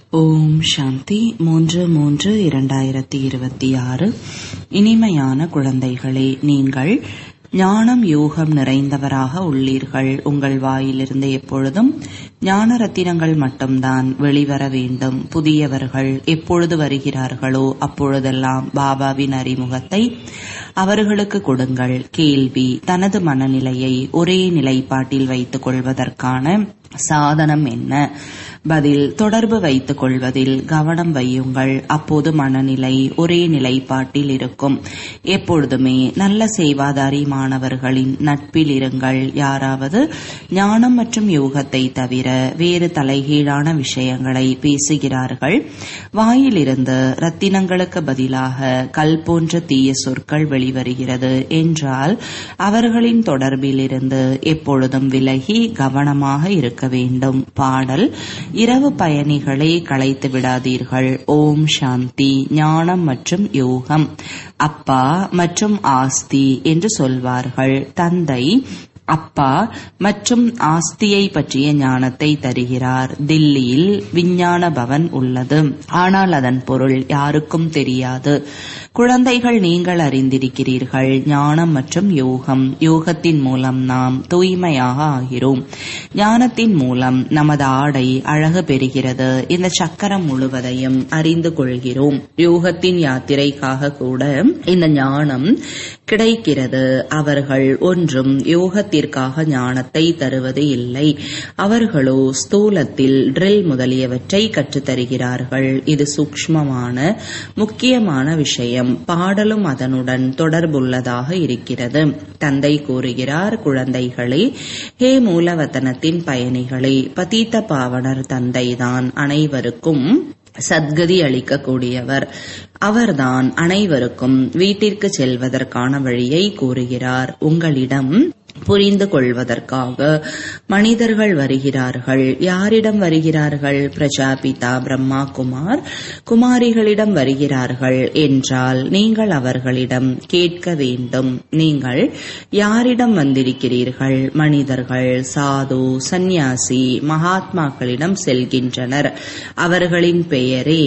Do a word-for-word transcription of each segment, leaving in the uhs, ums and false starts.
ஓம் சாந்தி. மூன்று மூன்று இரண்டாயிரத்தி இருபத்தி ஆறு. இனிமையான குழந்தைகளே, நீங்கள் ஞானம் யோகம் நிறைந்தவராக உள்ளீர்கள். உங்கள் வாயிலிருந்து எப்பொழுதும் ஞான ரத்தினங்கள் மட்டும்தான் வெளிவர வேண்டும். புதியவர்கள் எப்பொழுது வருகிறார்களோ அப்பொழுதெல்லாம் பாபாவின் அறிமுகத்தை அவர்களுக்கு கொடுங்கள். கேள்வி: தனது மனநிலையை ஒரே நிலைப்பாட்டில் வைத்துக் கொள்வதற்கான சாதனம் என்ன? பதில்: தொடர்பு வைத்துக் கொள்வதில் கவனம் வையுங்கள். அப்போது மனநிலை ஒரே நிலைப்பாட்டில் இருக்கும். எப்பொழுதுமே நல்ல சேவாதாரி மாணவர்களின் நட்பில் இருங்கள். யாராவது ஞானம் மற்றும் யோகத்தை தவிர வேறு தலைகீழான விஷயங்களை பேசுகிறார்கள், வாயிலிருந்து ரத்தினங்களுக்கு பதிலாக கல் போன்ற தீய சொற்கள் வெளிவருகிறது என்றால் அவர்களின் தொடர்பில் இருந்து எப்பொழுதும் விலகி கவனமாக இருக்க வேண்டும். பாடல்: இரவு பயணிகளை களைத்து விடாதீர்கள். ஓம் சாந்தி. ஞானம் மற்றும் யோகம் அப்பா மற்றும் ஆஸ்தி என்று சொல்வார்கள். தந்தை அப்பா மற்றும் ஆஸ்தியை பற்றிய ஞானத்தை தருகிறார். தில்லியில் விஞ்ஞான பவன் உள்ளது, ஆனால் அதன் பொருள் யாருக்கும் தெரியாது. குழந்தைகள், நீங்கள் அறிந்திருக்கிறீர்கள் ஞானம் மற்றும் யோகம். யோகத்தின் மூலம் நாம் தூய்மையாக ஆகிறோம். ஞானத்தின் மூலம் நமது ஆடை அழகு பெறுகிறது. இந்த சக்கரம் முழுவதையும் அறிந்து கொள்கிறோம். யோகத்தின் யாத்திரைக்காக கூட இந்த ஞானம் கிடைக்கிறது. அவர்கள் ஒன்றும் யோகத்திற்காக ஞானத்தை தருவது இல்லை. அவர்களோ ஸ்தூலத்தில் ட்ரில் முதலியவற்றை கற்றுத்தருகிறார்கள். இது சூக்ஷ்மமான முக்கியமான விஷயம். பாடலும் அதனுடன் தொடர்புள்ளதாக இருக்கிறது. தந்தை கூறுகிறார், குழந்தைகளே, ஹே மூலவத்தனத்தின் பயணிகளே, பதீத்த பாவனர் தந்தைதான் அனைவருக்கும் சத்கதி அளிக்கக்கூடியவர். அவர்தான் அனைவருக்கும் வீட்டிற்கு செல்வதற்கான வழியை கூறுகிறார். உங்களிடம் புரிந்து கொள்வதற்காக மனிதர்கள் வருகிறார்கள். யாரிடம் வருகிறார்கள்? பிரஜாபிதா பிரம்மா குமார் குமாரிகளிடம் வருகிறார்கள் என்றால் நீங்கள் அவர்களிடம் கேட்க வேண்டும். நீங்கள் யாரிடம் வந்திருக்கிறீர்கள்? மனிதர்கள், சாது, சந்நியாசி, மகாத்மாக்களிடம் செல்கின்றனர். அவர்களின் பெயரே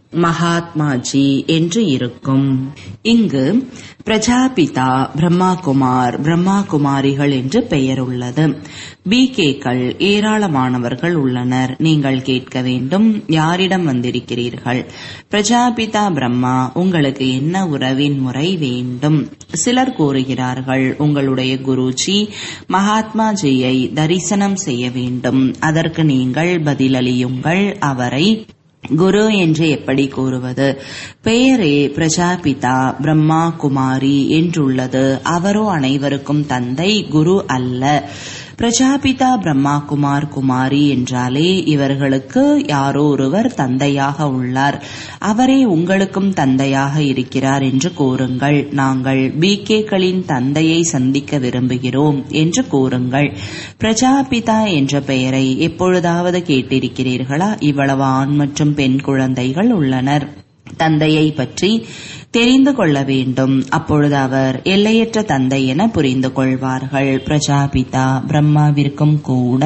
மகாத்மாஜி என்று இருக்கும். இங்கு பிரஜாபிதா பிரம்மா குமார் பிரம்மா குமாரிகள் என்று பெயர் உள்ளது. பிகேக்கள் ஏராளமானவர்கள் உள்ளனர். நீங்கள் கேட்க வேண்டும், யாரிடம் வந்திருக்கிறீர்கள்? பிரஜாபிதா பிரம்மா, உங்களுக்கு என்ன உறவின் முறை வேண்டும்? சிலர் கூறுகிறார்கள், உங்களுடைய குருஜி மகாத்மாஜியை தரிசனம் செய்ய வேண்டும். அதற்கு நீங்கள் பதிலளியுங்கள், அவரை குரு என்று எப்படி கூறுவது? பெயரே பிரஜாபிதா பிரம்மா குமாரி என்றுள்ளது. அவரோ அனைவருக்கும் தந்தை, குரு அல்ல. பிரஜாபிதா பிரம்மா குமார் குமாரி என்றாலே இவர்களுக்கு யாரோ ஒருவர் தந்தையாக உள்ளார். அவரே உங்களுக்கும் தந்தையாக இருக்கிறார் என்று கூறுங்கள். நாங்கள் பிகேக்களின் தந்தையை சந்திக்க விரும்புகிறோம் என்று கூறுங்கள். பிரஜாபிதா என்ற பெயரை எப்பொழுதாவது கேட்டிருக்கிறீர்களா? இவ்வளவு ஆண் மற்றும் பெண் குழந்தைகள் உள்ளனர். தந்தையை பற்றி தெரிந்து கொள்ள வேண்டும். அப்பொழுது அவர் எல்லையற்ற தந்தை என புரிந்து கொள்வார்கள். பிரஜாபிதா பிரம்மாவிற்கும் கூட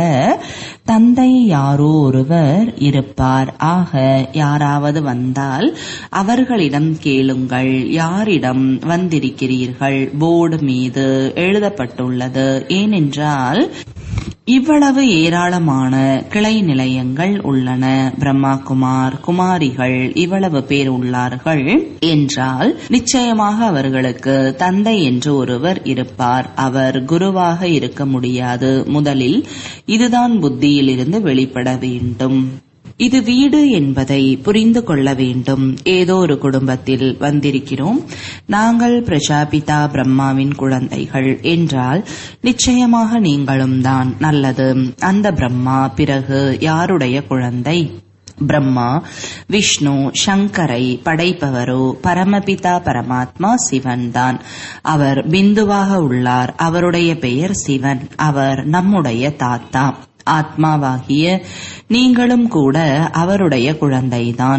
தந்தை யாரோ ஒருவர் இருப்பார். ஆக யாராவது வந்தால் அவர்களிடம் கேளுங்கள், யாரிடம் வந்திருக்கிறீர்கள்? போர்டு மீது எழுதப்பட்டுள்ளது. ஏனென்றால் இவ்வளவு ஏராளமான கிளை நிலையங்கள் உள்ளன. பிரம்மா குமார் குமாரிகள் இவ்வளவு பேர் உள்ளார்கள் என்றால் நிச்சயமாக அவர்களுக்கு தந்தை என்று ஒருவர் இருப்பார். அவர் குருவாக இருக்க முடியாது. முதலில் இதுதான் புத்தியில் இருந்து வெளிப்பட வேண்டும். இது வீடு என்பதை புரிந்து கொள்ள வேண்டும். ஏதோ ஒரு குடும்பத்தில் வந்திருக்கிறோம், நாங்கள் பிரஜாபிதா பிரம்மாவின் குழந்தைகள் என்றால் நிச்சயமாக நீங்களும் தான். நல்லது, அந்த பிரம்மா பிறகு யாருடைய குழந்தை? பிரம்மா, விஷ்ணு, சங்கரை படைப்பவரோ பரமபிதா பரமாத்மா சிவன் தான். அவர் பிந்துவாக உள்ளார். அவருடைய பெயர் சிவன். அவர் நம்முடைய தாத்தா. ஆத்மாவாகிய நீங்களும் கூட அவருடைய குழந்தைதான்.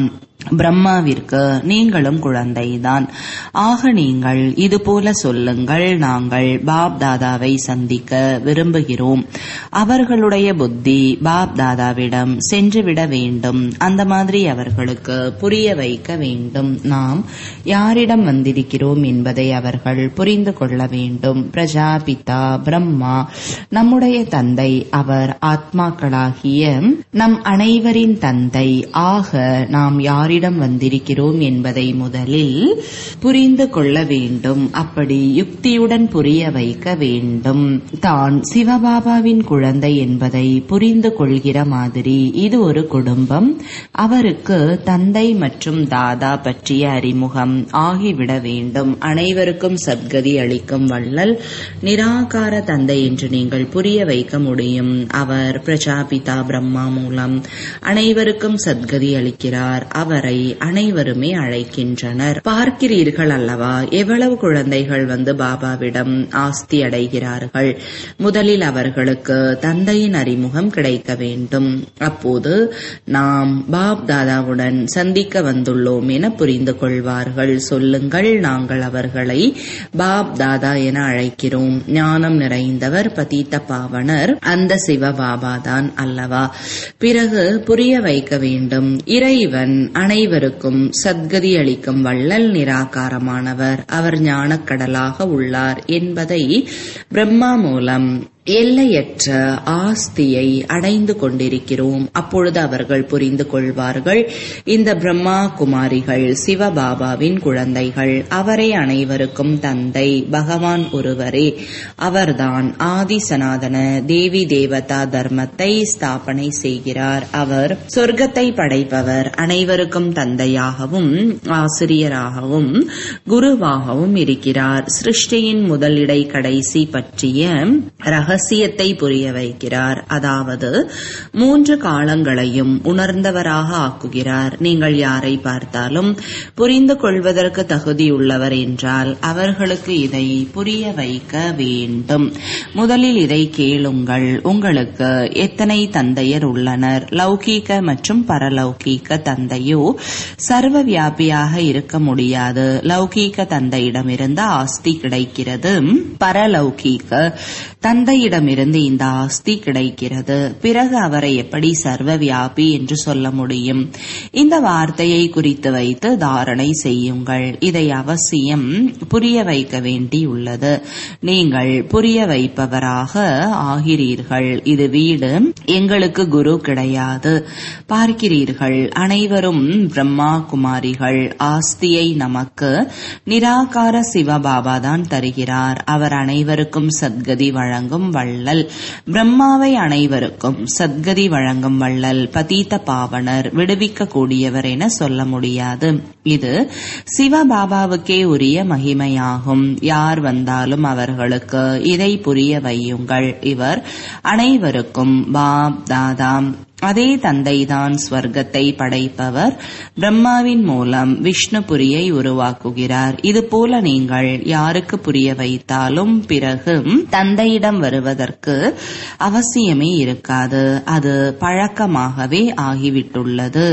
பிரம்மாவிற்கு நீங்களும் குழந்தைதான். ஆக நீங்கள் இதுபோல சொல்லுங்கள், நாங்கள் பாப் தாதாவை சந்திக்க விரும்புகிறோம். அவர்களுடைய புத்தி பாப் தாதாவிடம் சென்றுவிட வேண்டும். அந்த மாதிரி அவர்களுக்கு புரிய வைக்க வேண்டும். நாம் யாரிடம் வந்திருக்கிறோம் என்பதை அவர்கள் புரிந்து கொள்ள வேண்டும். பிரஜாபிதா பிரம்மா நம்முடைய தந்தை. அவர் ஆத்மாக்களாகிய நம் அனைவரின் தந்தை. ஆக நாம் யார் இடம் வந்திருக்கிறோம் என்பதை முதலில் புரிந்து கொள்ள வேண்டும். அப்படி யுக்தியுடன் புரிய வைக்க வேண்டும். தான் சிவபாபாவின் குழந்தை என்பதை புரிந்து கொள்கிற மாதிரி இது ஒரு குடும்பம். அவருக்கு தந்தை மற்றும் தாதா பற்றிய அறிமுகம் ஆகிவிட வேண்டும். அனைவருக்கும் சத்கதி அளிக்கும் வள்ளல் நிராகார தந்தை என்று நீங்கள் புரிய வைக்க முடியும். அவர் பிரஜாபிதா பிரம்மா மூலம் அனைவருக்கும் சத்கதி அளிக்கிறார். அவர் அனைவருமே அழைக்கின்றனர். பார்க்கிறீர்கள் அல்லவா, எவ்வளவு குழந்தைகள் வந்து பாபாவிடம் ஆஸ்தி அடைகிறார்கள். முதலில் அவர்களுக்கு தந்தையின் அறிமுகம் கிடைக்க வேண்டும். அப்போது நாம் பாப் தாதாவுடன் சந்திக்க வந்துள்ளோம் என புரிந்து கொள்வார்கள். சொல்லுங்கள், நாங்கள் அவர்களை பாப் தாதா என அழைக்கிறோம். ஞானம் நிறைந்தவர், பதீத்த பாவனர் அந்த சிவபாபா தான் அல்லவா. பிறகு புரிய வைக்க வேண்டும். இறைவன் அனைவருக்கும் சத்கதி அளிக்கும் வள்ளல் நிராகாரமானவர். அவர் ஞானக்கடலாக உள்ளார் என்பதை பிரம்மா மூலம் எல்லையற்ற ஆஸ்தியை அடைந்து கொண்டிருக்கிறோம். அப்பொழுது அவர்கள் புரிந்து கொள்வார்கள், இந்த பிரம்மா குமாரிகள் சிவபாபாவின் குழந்தைகள். அவரே அனைவருக்கும் தந்தை. பகவான் ஒருவரே. அவர்தான் ஆதி சனாதன தேவி தேவதா தர்மத்தை ஸ்தாபனை செய்கிறார். அவர் சொர்க்கத்தை படைப்பவர். அனைவருக்கும் தந்தையாகவும் ஆசிரியராகவும் குருவாகவும் இருக்கிறார். சிருஷ்டியின் முதலிடை கடைசி பற்றிய ரகசியத்தை புரிய வைக்கிறார். அதாவது மூன்று காலங்களையும் உணர்ந்தவராக ஆக்குகிறார். நீங்கள் யாரை பார்த்தாலும் புரிந்து கொள்வதற்கு தகுதியுள்ளவர் என்றால் அவர்களுக்கு இதை புரிய வைக்க வேண்டும். முதலில் இதை கேளுங்கள். உங்களுக்கு எத்தனை தந்தையர் உள்ளனர்? லௌகீக மற்றும் பரலௌகீக தந்தையோ சர்வ வியாபியாக இருக்க முடியாது. லௌகீக தந்தையிடமிருந்து ஆஸ்தி கிடைக்கிறது. பரலௌகீக தந்தையிடமிருந்து இந்த ஆஸ்தி கிடைக்கிறது. பிறகு அவரை எப்படி சர்வ வியாபி என்று சொல்ல முடியும்? இந்த வார்த்தையை குறித்து வைத்து தாரணை செய்யுங்கள். இதை அவசியம் புரிய வைக்க வேண்டியுள்ளது. நீங்கள் புரிய வைப்பவராக ஆகிறீர்கள். இது வீடு, எங்களுக்கு குரு கிடையாது. பார்க்கிறீர்கள், அனைவரும் பிரம்மா குமாரிகள். ஆஸ்தியை நமக்கு நிராகார சிவபாபா தான் தருகிறார். அவர் அனைவருக்கும் சத்கதி வழங்கும் வள்ளல். பிரம்மாவை அனைவருக்கும் சத்கதி வழங்கும் வள்ளல், பதீத்த பாவனர், விடுவிக்க கூடியவர் என சொல்ல முடியாது. இது சிவபாபாவுக்கே உரிய மகிமையாகும். யார் வந்தாலும் அவர்களுக்கு இதை புரிய வையுங்கள். இவர் அனைவருக்கும் பாப் தாதா. அதே தந்தைதான் ஸ்வர்க்கத்தை படைப்பவர். பிரம்மாவின் மூலம் விஷ்ணுபுரியை உருவாக்குகிறார். இது போல நீங்கள் யாருக்கு புரிய வைத்தாலும் பிறகு தந்தையிடம் வருவதற்கு அவசியமே இருக்காது. அது பழக்கமாகவே ஆகிவிட்டுள்ளது.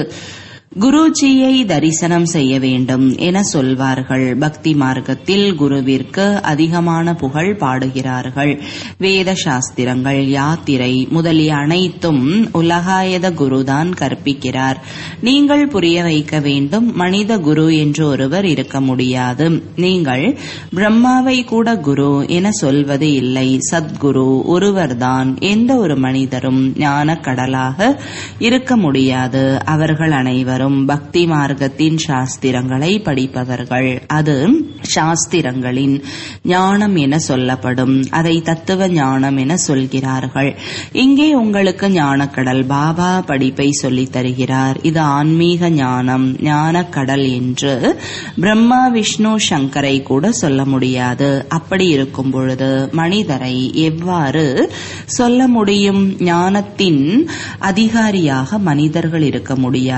குருஜியை தரிசனம் செய்ய வேண்டும் என சொல்வார்கள். பக்தி மார்க்கத்தில் குருவிற்கு அதிகமான புகழ் பாடுகிறார்கள். வேத சாஸ்திரங்கள், யாத்திரை முதலிய அனைத்தும் உலகாயத குருதான் கற்பிக்கிறார். நீங்கள் புரிய வைக்க வேண்டும், மனித குரு என்று ஒருவர் இருக்க முடியாது. நீங்கள் பிரம்மாவை கூட குரு என சொல்வது இல்லை. சத்குரு ஒருவர்தான். எந்த ஒரு மனிதரும் ஞான கடலாக இருக்க முடியாது. அவர்கள் அனைவரும் பக்தி மார்க்கத்தின் சாஸ்திரங்களை படிப்பவர்கள். அது சாஸ்திரங்களின் ஞானம் என சொல்லப்படும். அதை தத்துவ ஞானம் என சொல்கிறார்கள். இங்கே உங்களுக்கு ஞானக்கடல் பாபா படிப்பை சொல்லித் தருகிறார். இது ஆன்மீக ஞானம், ஞானக்கடல் என்று பிரம்மா விஷ்ணு சங்கரை கூட சொல்ல முடியாது. அப்படி இருக்கும் பொழுது மனிதரை எவ்வாறு சொல்ல முடியும்? ஞானத்தின் அதிகாரியாக மனிதர்கள் இருக்க முடியாது.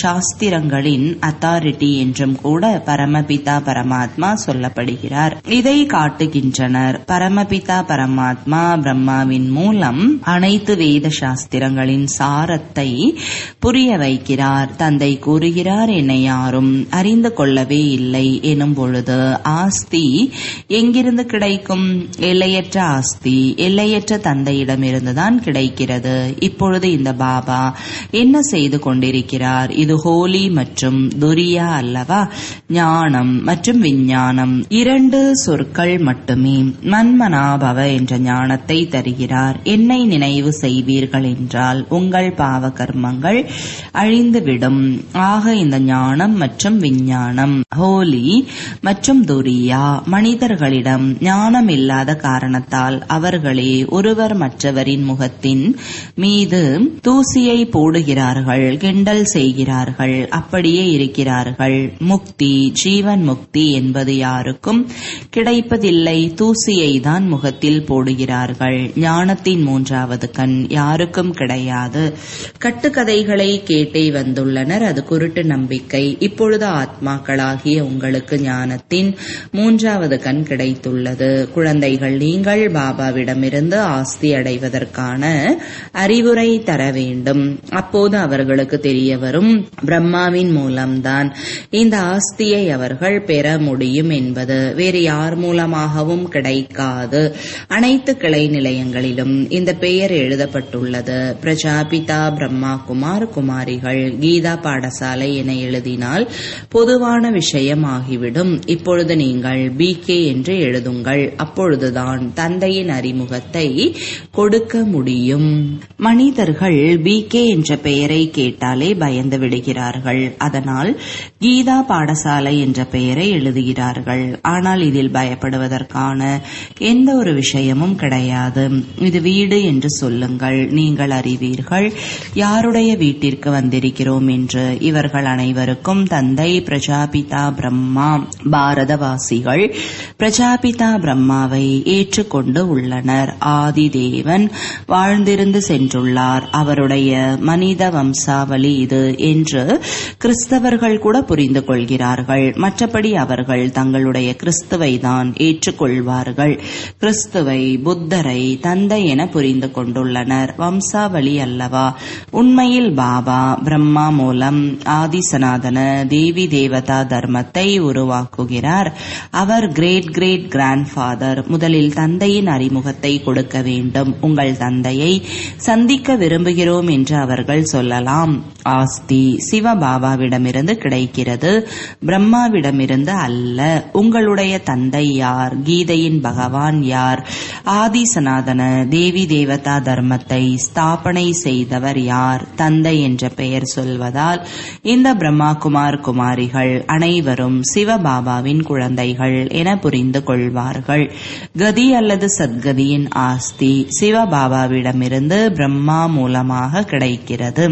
சாஸ்திரங்களின் அத்தாரிட்டி என்றும் கூட பரமபிதா பரமாத்மா சொல்லப்படுகிறார். இதை காட்டுகின்றனர். பரமபிதா பரமாத்மா பிரம்மாவின் மூலம் அனைத்து வேத சாஸ்திரங்களின் சாரத்தை புரிய வைக்கிறார். தந்தை கூறுகிறார், என்னை யாரும் அறிந்து கொள்ளவே இல்லை எனும் பொழுது ஆஸ்தி எங்கிருந்து கிடைக்கும்? எல்லையற்ற ஆஸ்தி எல்லையற்ற தந்தையிடமிருந்துதான் கிடைக்கிறது. இப்பொழுது இந்த பாபா என்ன செய்து கொண்டிருக்கிறார்? இது ஹோலி மற்றும் துரியா அல்லவா? ஞானம் மற்றும் விஞ்ஞானம் இரண்டு சொற்கள் மட்டுமே. மன்மனாபவ என்ற ஞானத்தை தருகிறார். என்னை நினைவு செய்வீர்கள் என்றால் உங்கள் பாவ கர்மங்கள் அழிந்துவிடும். ஆக இந்த ஞானம் மற்றும் விஞ்ஞானம், ஹோலி மற்றும் துரியா, மனிதர்களிடம் ஞானம் இல்லாத காரணத்தால் அவர்களே ஒருவர் மற்றவரின் முகத்தின் மீது தூசியை போடுகிறார்கள், கிண்டல் செய்கிறார்கள், அப்படியே இருக்கிறார்கள். முக்தி, ஜீவன் முக்தி என்பது யாருக்கும் கிடைப்பதில்லை. தூசியை தான் முகத்தில் போடுகிறார்கள். ஞானத்தின் மூன்றாவது கண் யாருக்கும் கிடையாது. கட்டுக்கதைகளை கேட்டே வந்துள்ளனர். அது குருட்டு நம்பிக்கை. இப்பொழுது ஆத்மாக்களாகிய உங்களுக்கு ஞானத்தின் மூன்றாவது கண் கிடைத்துள்ளது. குழந்தைகள், நீங்கள் பாபாவிடமிருந்து ஆஸ்தி அடைவதற்கான அறிவுரை தர வேண்டும். அப்போது அவர்களுக்கு தெரிய வரும், பிரம்மாவின் மூலம்தான் இந்த ஆஸ்தியை அவர்கள் பெற முடியும் என்பது. வேறு யார் மூலமாகவும் கிடைக்காது. அனைத்து கிளை நிலையங்களிலும் இந்த பெயர் எழுதப்பட்டுள்ளது. பிரஜாபிதா பிரம்மா குமார் குமாரிகள். கீதா பாடசாலை என எழுதினால் பொதுவான விஷயம் ஆகிவிடும். இப்பொழுது நீங்கள் பி கே என்று எழுதுங்கள். அப்பொழுதுதான் தந்தையின் அறிமுகத்தை கொடுக்க முடியும். மனிதர்கள் பி கே என்ற பெயரை கேட்டாலே பயந்து விடுகிறார்கள். அதனால் கீதா பாடசாலை என்ற பெயரை எழுதுகிறார்கள். ஆனால் இதில் பயப்படுவதற்கான எந்த ஒரு விஷயமும் கிடையாது. இது வீடு என்று சொல்லுங்கள். நீங்கள் அறிவீர்கள் யாருடைய வீட்டிற்கு வந்திருக்கிறோம் என்று. இவர்கள் அனைவருக்கும் தந்தை பிரஜாபிதா பிரம்மா. பாரதவாசிகள் பிரஜாபிதா பிரம்மாவை ஏற்றுக்கொண்டு உள்ளனர். ஆதி தேவன் வாழ்ந்திருந்து சென்றுள்ளார். அவருடைய மனித வம்சாவளி இது என்று கிறிஸ்தவர்கள் கூட புரிந்து கொள்கிறார்கள். மற்றபடி அவர்கள் தங்களுடைய கிறிஸ்துவை தான் ஏற்றுக்கொள்வார்கள். கிறிஸ்துவை, புத்தரை தந்தை என புரிந்து கொண்டுள்ளனர். வம்சாவளி அல்லவா? உண்மையில் பாபா பிரம்மா மூலம் ஆதிசனாதன தேவி தேவதா தர்மத்தை உருவாக்குகிறார். அவர் கிரேட் கிரேட் கிராண்ட் ஃபாதர். முதலில் தந்தையின் அறிமுகத்தை கொடுக்க வேண்டும். உங்கள் தந்தையை சந்திக்க விரும்புகிறோம் என்று அவர்கள் சொல்லலாம். ஆஸ்தி சிவபாபாவிடமிருந்து கிடைக்கிறது, பிரம்மாவிடமிருந்து அல்ல. உங்களுடைய தந்தை யார்? கீதையின் பகவான் யார்? ஆதி சனாதன தேவி தேவதா தர்மத்தை ஸ்தாபனை செய்தவர் யார்? தந்தை என்ற பெயர் சொல்வதால் இந்த பிரம்மா குமார் குமாரிகள் அனைவரும் சிவபாபாவின் குழந்தைகள் என புரிந்து கொள்வார்கள். கதி அல்லது சத்கதியின் ஆஸ்தி சிவபாபாவிடமிருந்து பிரம்மா மூலமாக கிடைக்கிறது.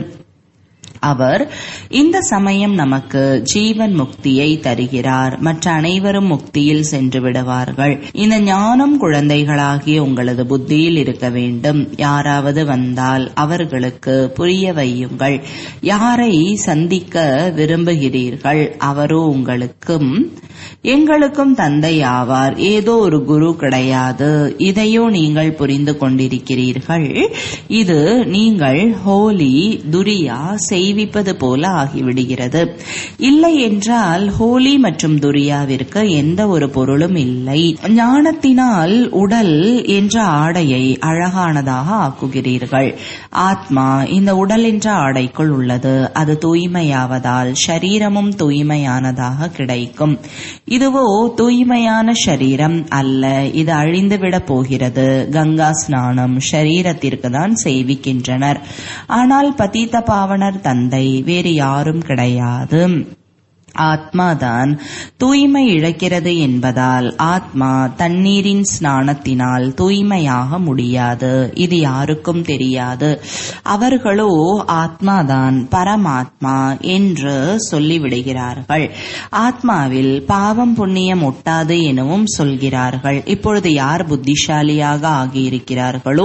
அவர் இந்த சமயம் நமக்கு ஜீவன் முக்தியை தருகிறார். மற்ற அனைவரும் முக்தியில் சென்று விடுவார்கள். இந்த ஞானம் குழந்தைகளாகிய உங்களது புத்தியில் இருக்க வேண்டும். யாராவது வந்தால் அவர்களுக்கு புரிய வையுங்கள். யாரை சந்திக்க விரும்புகிறீர்கள்? அவரோ உங்களுக்கும் எங்களுக்கும் தந்தை ஆவார். ஏதோ ஒரு குரு கிடையாது. இதையோ நீங்கள் புரிந்து கொண்டிருக்கிறீர்கள். இது நீங்கள் ஹோலி துரியா செய்விப்பது போல ஆகிவிடுகிறது. இல்லை என்றால் ஹோலி மற்றும் துரியாவிற்கு எந்த ஒரு பொருளும் இல்லை. ஞானத்தினால் உடல் என்ற ஆடையை அழகானதாக ஆக்குகிறீர்கள். ஆத்மா இந்த உடல் என்ற ஆடைக்குள் உள்ளது. அது தூய்மையாவதால் ஷரீரமும் தூய்மையானதாக கிடைக்கும். இதுவோ தூய்மையான ஷரீரம் அல்ல. இது அழிந்துவிடப் போகிறது. கங்கா ஸ்நானம் ஷரீரத்திற்கு தான் செய்விக்கின்றனர். ஆனால் பதீத பாவனர் தந்தை வேறு யாரும் கிடையாது. ஆத்மாதான் தூய்மை இழக்கிறது என்பதால் ஆத்மா தண்ணீரின் ஸ்நானத்தினால் தூய்மையாக முடியாது. இது யாருக்கும் தெரியாது. அவர்களோ ஆத்மாதான் பரமாத்மா என்று சொல்லிவிடுகிறார்கள். ஆத்மாவில் பாவம் புண்ணியம் ஒட்டாது எனவும் சொல்கிறார்கள். இப்பொழுது யார் புத்திசாலியாக ஆகியிருக்கிறார்களோ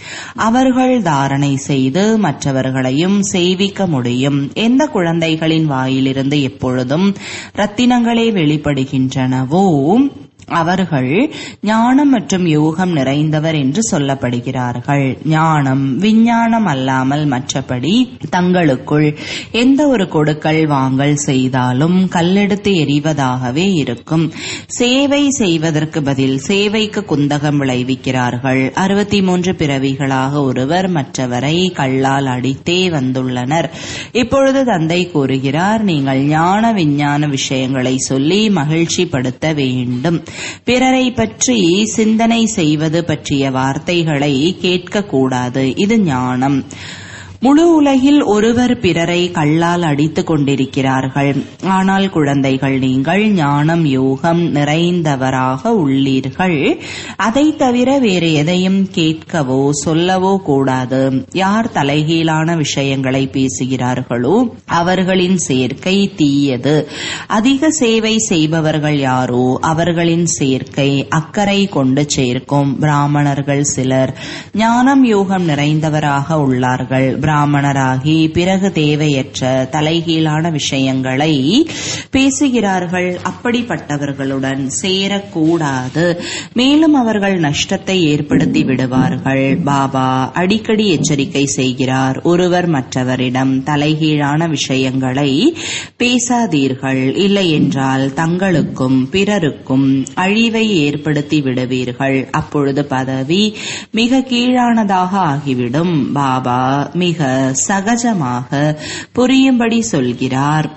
அவர்கள் தாரணை செய்து மற்றவர்களையும் செய்விக்க முடியும். எந்த குழந்தைகளின் வாயிலிருந்து எப்பொழுதும் ரத்தினங்களே வெளிப்படுகின்றனவோ அவர்கள் ஞானம் மற்றும் யோகம் நிறைந்தவர் என்று சொல்லப்படுகிறார்கள். ஞானம் விஞ்ஞானம் அல்லாமல் மற்றபடி தங்களுக்குள் எந்த ஒரு கொடுக்கல் வாங்கல் செய்தாலும் கல்லெடுத்து எறிவதாகவே இருக்கும். சேவை செய்வதற்கு பதில் சேவைக்கு குந்தகம் விளைவிக்கிறார்கள். அறுபத்தி மூன்று பிறவிகளாக ஒருவர் மற்றவரை கல்லால் அடித்தே வந்துள்ளனர். இப்பொழுது தந்தை கூறுகிறார், நீங்கள் ஞான விஞ்ஞான விஷயங்களை சொல்லி மகிழ்ச்சி படுத்த வேண்டும். பிறரை பற்றி சிந்தனை செய்வது பற்றிய வார்த்தைகளை கேட்கக்கூடாது. இது ஞானம். முழு உலகில் ஒருவர் பிறரை கல்லால் அடித்துக் கொண்டிருக்கிறார்கள். ஆனால் குழந்தைகள், நீங்கள் ஞானம் யோகம் நிறைந்தவராக உள்ளீர்கள். அதை தவிர வேறு எதையும் கேட்கவோ சொல்லவோ கூடாது. யார் தலைகீழான விஷயங்களை பேசுகிறார்களோ அவர்களின் சேர்க்கை தீயது. அதிக சேவை செய்பவர்கள் யாரோ அவர்களின் சேர்க்கை அக்கறை கொண்டு சேர்க்கும். பிராமணர்கள் சிலர் ஞானம் யோகம் நிறைந்தவராக உள்ளார்கள். பிராமணராகி பிறகு தேவையற்ற தலைகீழான விஷயங்களை பேசுகிறார்கள். அப்படிப்பட்டவர்களுடன் சேரக்கூடாது. மேலும் அவர்கள் நஷ்டத்தை ஏற்படுத்தி விடுவார்கள். பாபா அடிக்கடி எச்சரிக்கை செய்கிறார், ஒருவர் மற்றவரிடம் தலைகீழான விஷயங்களை பேசாதீர்கள். இல்லை என்றால் தங்களுக்கும் பிறருக்கும் அழிவை ஏற்படுத்தி விடுவீர்கள். அப்பொழுது பதவி மிக கீழானதாக ஆகிவிடும். பாபா மிக சகஜமாக புரியும்படி சொல்கிறார்.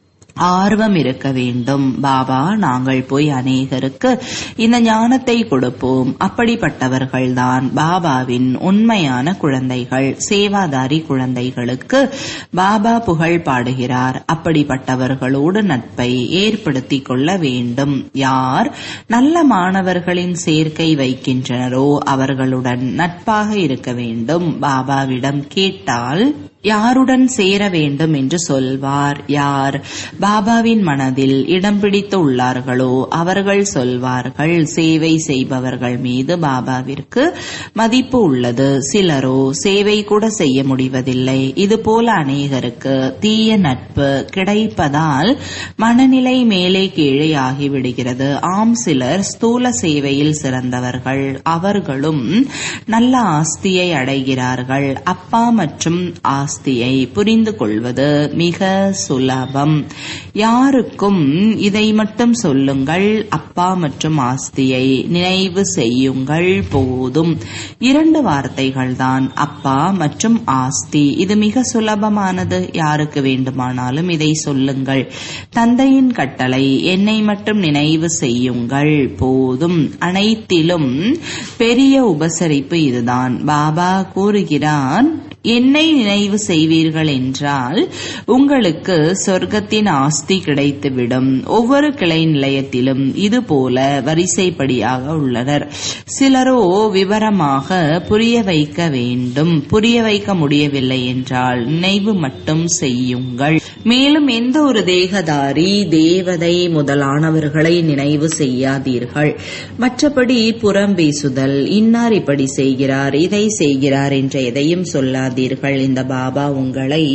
ஆர்வம் இருக்க வேண்டும். பாபா, நாங்கள் போய் அநேகருக்கு இந்த ஞானத்தை கொடுப்போம். அப்படிப்பட்டவர்கள்தான் பாபாவின் உண்மையான குழந்தைகள். சேவாதாரி குழந்தைகளுக்கு பாபா புகழ் பாடுகிறார். அப்படிப்பட்டவர்களோடு நட்பை ஏற்படுத்திக் கொள்ள வேண்டும். யார் நல்ல மாணவர்களின் சேர்க்கை வைக்கின்றனரோ அவர்களுடன் நட்பாக இருக்க வேண்டும். பாபாவிடம் கேட்டால் யாருடன் சேர வேண்டும் என்று சொல்வார். யார் பாபாவின் மனதில் இடம் பிடித்து உள்ளார்களோ அவர்கள் சொல்வார்கள், சேவை செய்பவர்கள் மீது பாபாவிற்கு மதிப்பு உள்ளது. சிலரோ சேவை கூட செய்ய முடிவதில்லை. இதுபோல அநேகருக்கு தீய நட்பு கிடைப்பதால் மனநிலை மேலே கீழே ஆகிவிடுகிறது. ஆம், சிலர் ஸ்தூல சேவையில் சிறந்தவர்கள். அவர்களும் நல்ல ஆஸ்தியை அடைகிறார்கள். அப்பா மற்றும் ஆஸ்தி ஆஸ்தியை புரிந்து கொள்வது மிக சுலபம். யாருக்கும் இதை மட்டும் சொல்லுங்கள், அப்பா மற்றும் ஆஸ்தியை நினைவு செய்யுங்கள் போதும். இரண்டு வார்த்தைகள் தான், அப்பா மற்றும் ஆஸ்தி. இது மிக சுலபமானது. யாருக்கு வேண்டுமானாலும் இதை சொல்லுங்கள். தந்தையின் கட்டளை, என்னை மட்டும் நினைவு செய்யுங்கள் போதும். அனைத்திலும் பெரிய உபசரிப்பு இதுதான். பாபா கூறுகிறார், என்னை நினைவு செய்வீர்கள் என்றால் உங்களுக்கு சொர்க்கத்தின் ஆஸ்தி கிடைத்துவிடும். ஒவ்வொரு கிளை நிலையத்திலும் இது போல வரிசைப்படியாக உள்ளனர். சிலரோ விவரமாக புரிய வைக்க வேண்டும். புரிய வைக்க முடியவில்லை என்றால் நினைவு மட்டும் செய்யுங்கள். மேலும் எந்த ஒரு தேகதாரி தேவதை முதலானவர்களை நினைவு செய்யாதீர்கள். மற்றபடி புறம் பேசுதல், இன்னார் இப்படி செய்கிறார் இதை செய்கிறார் என்ற எதையும் சொல்லாதீர்கள். இந்த பாபா உங்களை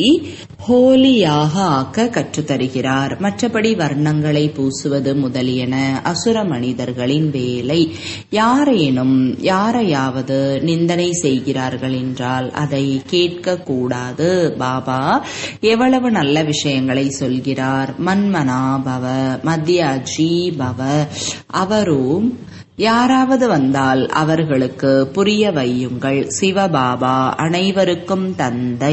ஹோலியாக ஆக்க கற்றுத்தருகிறார். மற்றபடி வர்ணங்களை பூசுவது முதலியன அசுர மனிதர்களின் வேலை. யாரேனும் யாரையாவது நிந்தனை செய்கிறார்கள் என்றால் அதை கேட்க கூடாது. பாபா எவ்வளவு நல்ல விஷயங்களை சொல்கிறார். மன்மனா பவ மத்யாஜி பவ. அவரும் யாராவது வந்தால் அவர்களுக்கு புரிய வையுங்கள். சிவபாபா அனைவருக்கும் தந்தை.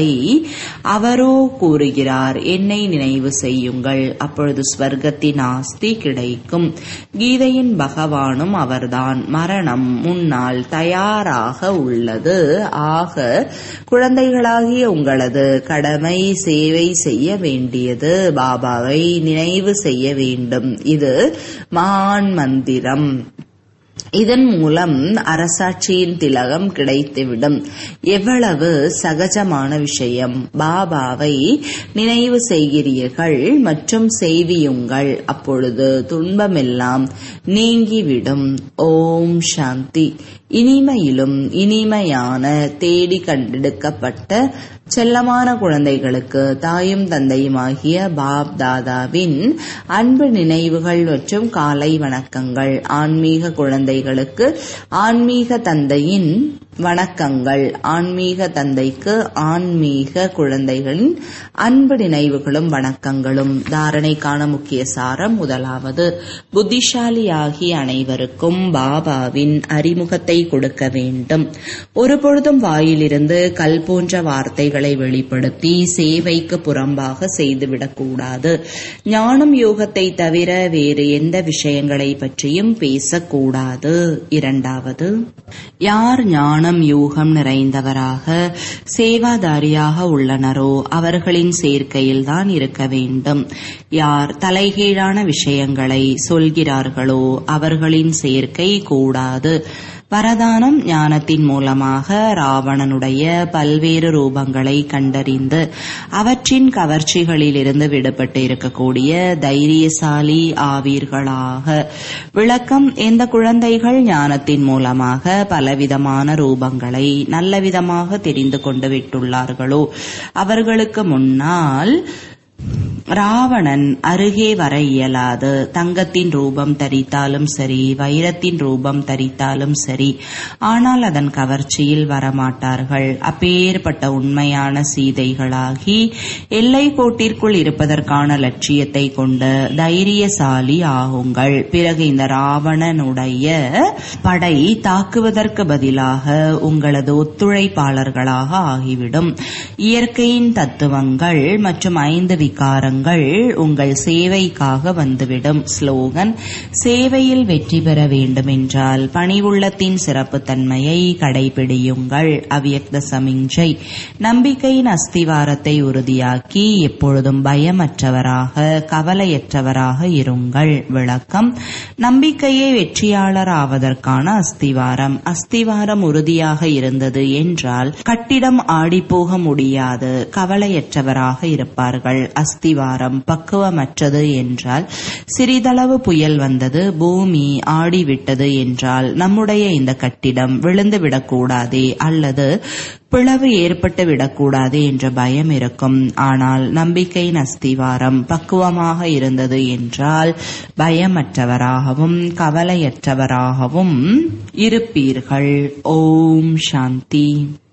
அவரோ கூறுகிறார், என்னை நினைவு செய்யுங்கள், அப்பொழுது ஸ்வர்க்கத்தின் ஆஸ்தி கிடைக்கும். கீதையின் பகவானும் அவர்தான். மரணம் முன்னால் தயாராக உள்ளது. ஆக குழந்தைகளாகிய உங்களது கடமை சேவை செய்ய வேண்டியது. பாபாவை நினைவு செய்ய வேண்டும். இது மகான் மந்திரம். இதன் மூலம் அரசாட்சியின் திலகம் கிடைத்துவிடும். எவ்வளவு சகஜமான விஷயம். பாபாவை நினைவு செய்கிறீர்கள் மற்றும் செய்வியுங்கள், அப்பொழுது துன்பமெல்லாம் நீங்கிவிடும். ஓம் சாந்தி. இனிமையிலும் இனிமையான தேடி கண்டெடுக்கப்பட்ட செல்லமான குழந்தைகளுக்கு தாயும் தந்தையுமாகிய பாப் தாதாவின் அன்பு நினைவுகள் மற்றும் காலை வணக்கங்கள். ஆன்மீக குழந்தைகளுக்கு ஆன்மீக தந்தையின் வணக்கங்கள். ஆன்மீக தந்தைக்கு ஆன்மீக குழந்தைகளின் அன்பு நினைவுகளும் வணக்கங்களும். தாரணைக்கான முக்கிய சாரம். முதலாவது, புத்திசாலியாகிய அனைவருக்கும் பாபாவின் அறிமுகத்தை கொடுக்க வேண்டும். ஒருபொழுதும் வாயிலிருந்து கல் போன்ற வார்த்தைகளை வெளிப்படுத்தி சேவைக்கு புறம்பாக செய்துவிடக்கூடாது. ஞானம் யோகத்தை தவிர வேறு எந்த விஷயங்களை பற்றியும் பேசக்கூடாது. இரண்டாவது, யார் ஞானம் யோகம் நிறைந்தவராக சேவாதாரியாக உள்ளனரோ அவர்களின் சேர்க்கையில்தான் இருக்க வேண்டும். யார் தலைகீழான விஷயங்களை சொல்கிறார்களோ அவர்களின் சேர்க்கை கூடாது. வரதானம். ஞானத்தின் மூலமாக ராவணனுடைய பல்வேறு ரூபங்களை கண்டறிந்து அவற்றின் கவர்ச்சிகளிலிருந்து விடுபட்டு இருக்கக்கூடிய தைரியசாலி ஆவீர்களாக. விளக்கம். எந்த குழந்தைகள் ஞானத்தின் மூலமாக பலவிதமான ரூபங்களை நல்லவிதமாக தெரிந்து கொண்டு விட்டுள்ளார்களோ அவர்களுக்கு முன்னால் ராவணன் அருகே வர இயலாது. தங்கத்தின் ரூபம் தரித்தாலும் சரி, வைரத்தின் ரூபம் தரித்தாலும் சரி, ஆனால் அதன் கவர்ச்சியில் வரமாட்டார்கள். அப்பேற்பட்ட உண்மையான சீதைகளாகி எல்லை கோட்டிற்குள் இருப்பதற்கான லட்சியத்தை கொண்ட தைரியசாலி ஆகுங்கள். பிறகு இந்த ராவணனுடைய படை தாக்குவதற்கு பதிலாக உங்களது ஒத்துழைப்பாளர்களாக ஆகிவிடும். இயற்கையின் தத்துவங்கள் மற்றும் ஐந்து விகாரங்கள் உங்கள் சேவைக்காக வந்துவிடும். ஸ்லோகன். சேவையில் வெற்றி பெற வேண்டுமென்றால் பணிவுள்ளத்தின் சிறப்பு தன்மையை கடைபிடியுங்கள். அவ்யக்த சமிஞ்சை. நம்பிக்கையின் அஸ்திவாரத்தை உறுதியாக்கி எப்பொழுதும் பயமற்றவராக கவலையற்றவராக இருங்கள். விளக்கம். நம்பிக்கையே வெற்றியாளர் ஆவதற்கான அஸ்திவாரம். அஸ்திவாரம் உறுதியாக இருந்தது என்றால் கட்டிடம் ஆடிப்போக முடியாது. கவலையற்றவராக இருப்பார்கள். அஸ்திவாரம் பக்குவமற்றது என்றால் சிறிதளவு புயல் வந்தது, பூமி ஆடிவிட்டது என்றால் நம்முடைய இந்த கட்டிடம் விழுந்து விடக்கூடாதே அல்லது பிளவு ஏற்பட்டு விடக்கூடாது என்ற பயம் இருக்கும். ஆனால் நம்பிக்கையின் அஸ்திவாரம் பக்குவமாக இருந்தது என்றால் பயமற்றவராகவும் கவலையற்றவராகவும் இருப்பீர்கள். ஓம் சாந்தி.